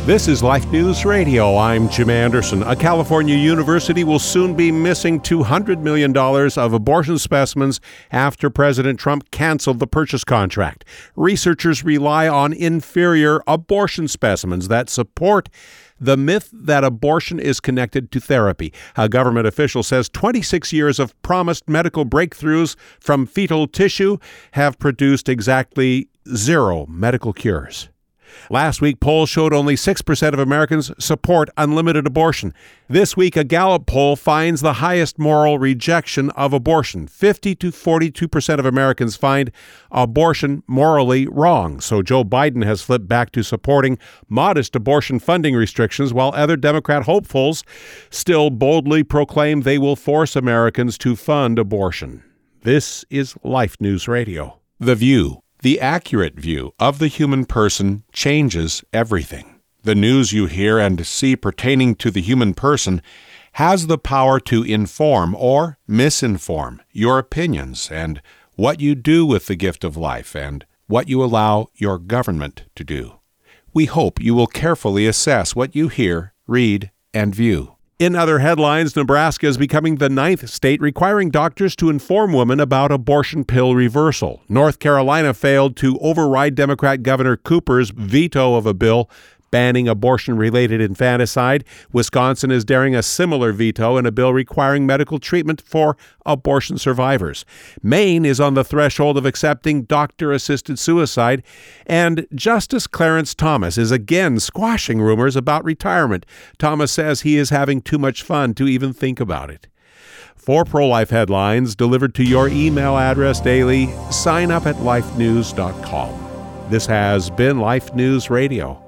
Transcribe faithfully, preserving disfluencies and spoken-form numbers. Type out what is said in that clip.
This is Life News Radio. I'm Jim Anderson. A California university will soon be missing two hundred million dollars of abortion specimens after President Trump canceled the purchase contract. Researchers rely on inferior abortion specimens that support the myth that abortion is connected to therapy. A government official says twenty-six years of promised medical breakthroughs from fetal tissue have produced exactly zero medical cures. Last week, polls showed only six percent of Americans support unlimited abortion. This week, a Gallup poll finds the highest moral rejection of abortion. fifty to forty-two percent of Americans find abortion morally wrong. So Joe Biden has flipped back to supporting modest abortion funding restrictions, while other Democrat hopefuls still boldly proclaim they will force Americans to fund abortion. This is Life News Radio. The View. The accurate view of the human person changes everything. The news you hear and see pertaining to the human person has the power to inform or misinform your opinions and what you do with the gift of life and what you allow your government to do. We hope you will carefully assess what you hear, read, and view. In other headlines, Nebraska is becoming the ninth state requiring doctors to inform women about abortion pill reversal. North Carolina failed to override Democrat Governor Cooper's veto of a bill banning abortion-related infanticide. Wisconsin is daring a similar veto in a bill requiring medical treatment for abortion survivors. Maine is on the threshold of accepting doctor-assisted suicide. And Justice Clarence Thomas is again squashing rumors about retirement. Thomas says he is having too much fun to even think about it. For pro-life headlines delivered to your email address daily, sign up at life news dot com. This has been Life News Radio.